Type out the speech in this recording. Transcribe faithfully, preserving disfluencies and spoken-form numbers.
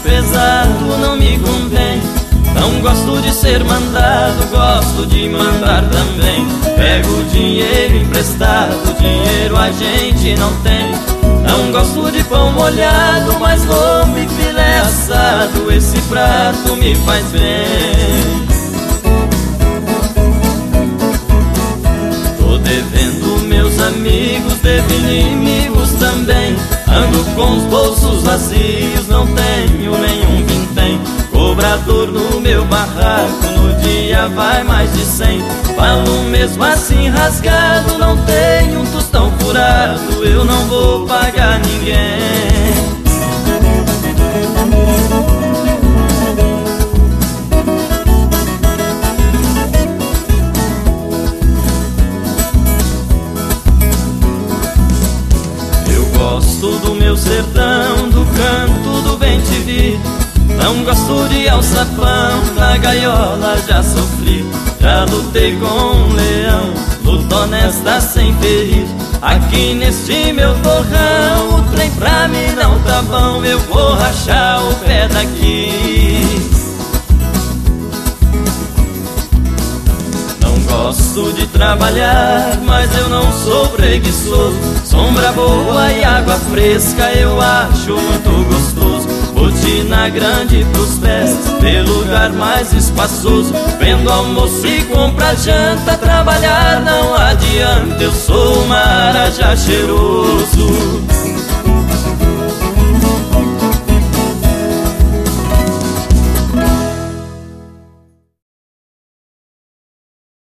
pesado não me convém. Não gosto de ser mandado, gosto de mandar também. Pego dinheiro emprestado, dinheiro a gente não tem. Não gosto de pão molhado, mas lombo e filé assado, esse prato me faz bem. Tô devendo meus amigos, devo inimigos também. Ando com os bolsos vazios, não tenho nenhum vintém. Cobrador no meu barraco, no dia vai mais de cem. Falo mesmo assim rasgado, não tenho um tostão furado, eu não vou pagar ninguém. Eu gosto do meu sertão, do canto do bem-te-vi. Não gosto de alçapão, na gaiola já sofri. Já lutei com um leão, luta honesta sem ferir. Aqui neste meu torrão, o trem pra mim não tá bom, eu vou rachar o pé daqui. Não gosto de trabalhar, mas eu não sou preguiçoso. Sombra boa e água fresca eu acho muito gostoso. Botina grande pros pés, ter lugar mais espaçoso. Vendo almoço e compra janta, trabalhar não adianta. Eu sou um marajá cheiroso.